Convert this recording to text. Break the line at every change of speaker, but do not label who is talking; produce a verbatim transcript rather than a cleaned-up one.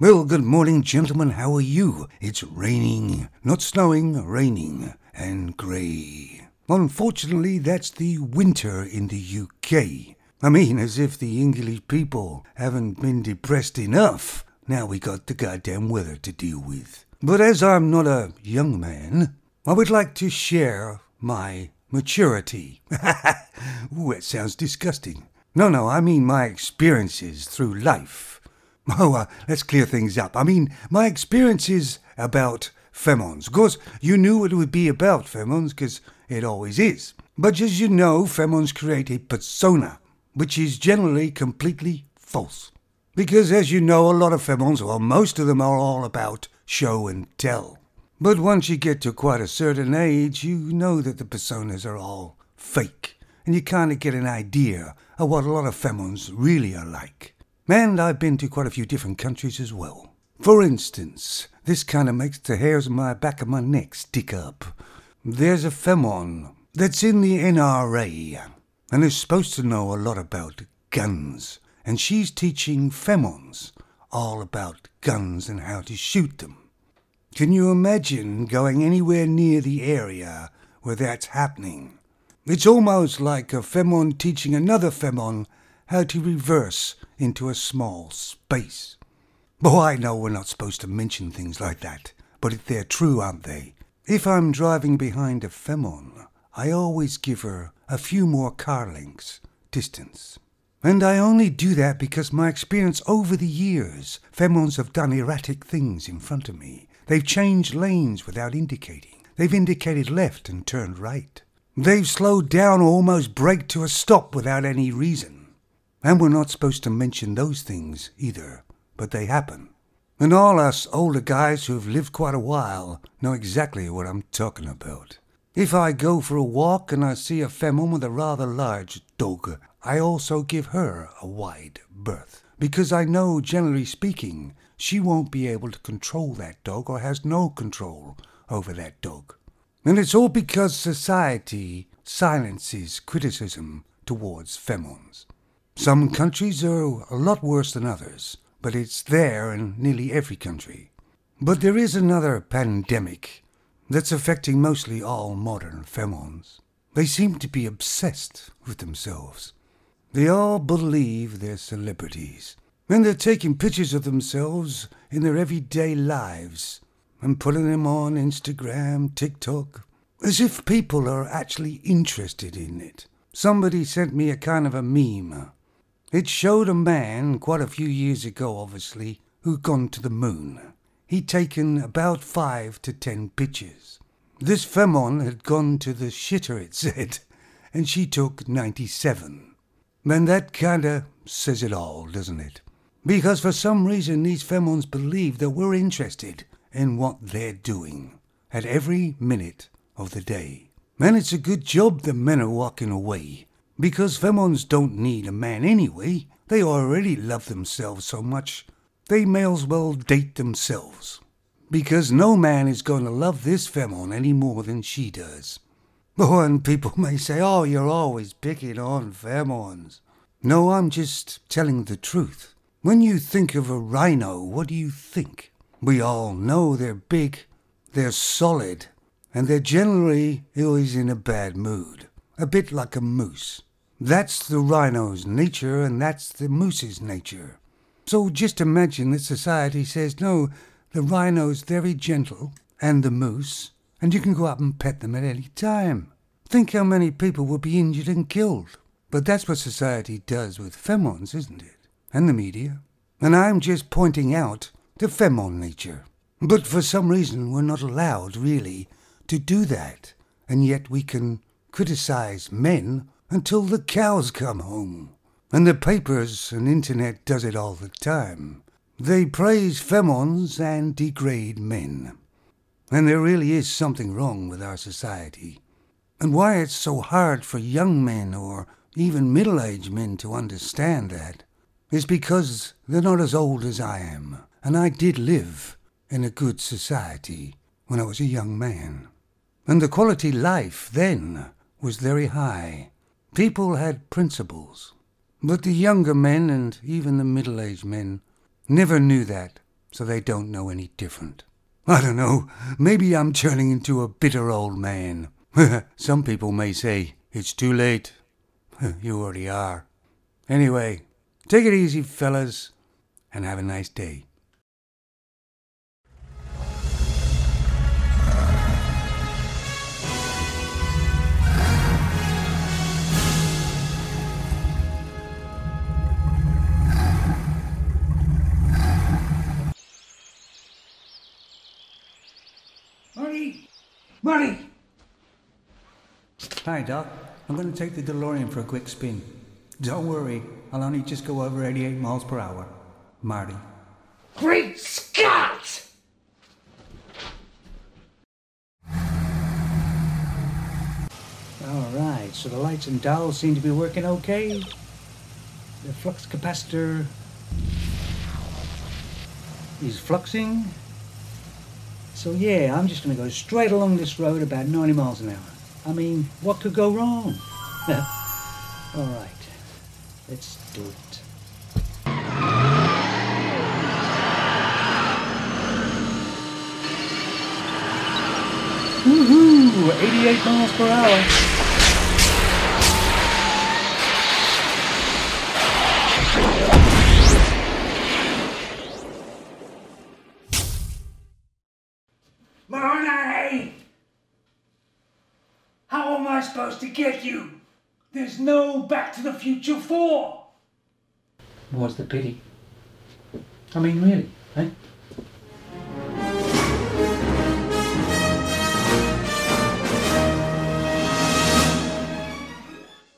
Well, good morning, gentlemen. How are you? It's raining, not snowing, raining, and grey. Unfortunately, that's the winter in the U K. I mean, as if the English people haven't been depressed enough. Now we got the goddamn weather to deal with. But as I'm not a young man, I would like to share my maturity. Ooh, that sounds disgusting. No, no, I mean my experiences through life. Oh, uh, let's clear things up. I mean, my experiences about femons. Of course, you knew it would be about femons, because it always is. But as you know, femons create a persona, which is generally completely false. Because as you know, a lot of femons, or most of them, are all about show and tell. But once you get to quite a certain age, you know that the personas are all fake. And you kind of get an idea of what a lot of femons really are like. And I've been to quite a few different countries as well. For instance, this kind of makes the hairs on my back of my neck stick up. There's a femon that's in the N R A and is supposed to know a lot about guns. And she's teaching femons all about guns and how to shoot them. Can you imagine going anywhere near the area where that's happening? It's almost like a femon teaching another femon how to reverse into a small space. Oh, I know we're not supposed to mention things like that, but they're true, aren't they? If I'm driving behind a femon, I always give her a few more car lengths distance. And I only do that because my experience over the years, femons have done erratic things in front of me. They've changed lanes without indicating. They've indicated left and turned right. They've slowed down or almost braked to a stop without any reason. And we're not supposed to mention those things either, but they happen. And all us older guys who've lived quite a while know exactly what I'm talking about. If I go for a walk and I see a femon with a rather large dog, I also give her a wide berth, because I know, generally speaking, she won't be able to control that dog or has no control over that dog. And it's all because society silences criticism towards femons. Some countries are a lot worse than others, but it's there in nearly every country. But there is another pandemic that's affecting mostly all modern femons. They seem to be obsessed with themselves. They all believe they're celebrities, and they're taking pictures of themselves in their everyday lives and putting them on Instagram, TikTok, as if people are actually interested in it. Somebody sent me a kind of a meme. It showed a man, quite a few years ago obviously, who'd gone to the moon. He'd taken about five to ten pictures. This femon had gone to the shitter, it said, and she took ninety-seven. And that kinda says it all, doesn't it? Because for some reason these femons believe that we're interested in what they're doing at every minute of the day. And it's a good job the men are walking away, because femons don't need a man anyway. They already love themselves so much, they may as well date themselves. Because no man is going to love this femon any more than she does. Oh, and people may say, oh, you're always picking on femons. No, I'm just telling the truth. When you think of a rhino, what do you think? We all know they're big, they're solid, and they're generally always in a bad mood. A bit like a moose. That's the rhino's nature, and that's the moose's nature. So just imagine that society says, no, the rhino's very gentle, and the moose, and you can go up and pet them at any time. Think how many people would be injured and killed. But that's what society does with femons, isn't it? And the media. And I'm just pointing out the femon nature. But for some reason we're not allowed, really, to do that. And yet we can criticize men until the cows come home. And the papers and internet does it all the time. They praise femons and degrade men. And there really is something wrong with our society. And why it's so hard for young men or even middle-aged men to understand that is because they're not as old as I am. And I did live in a good society when I was a young man. And the quality life then was very high. People had principles. But the younger men and even the middle-aged men never knew that. so they don't know any different. I don't know, maybe I'm turning into a bitter old man. Some people may say, it's too late. You already are. Anyway, take it easy, fellas, and have a nice day. Marty! Marty! Hi, Doc. I'm going to take the DeLorean for a quick spin. Don't worry, I'll only just go over eighty-eight miles per hour. Marty.
Great Scott!
Alright, so the lights and dials seem to be working okay. The flux capacitor is fluxing. So yeah, I'm just going to go straight along this road about ninety miles an hour. I mean, what could go wrong? Alright, let's do it. Woohoo! eighty-eight miles per hour.
Marty! How am I supposed to get you? There's no Back to the Future four!
What's the pity? I mean, really, eh?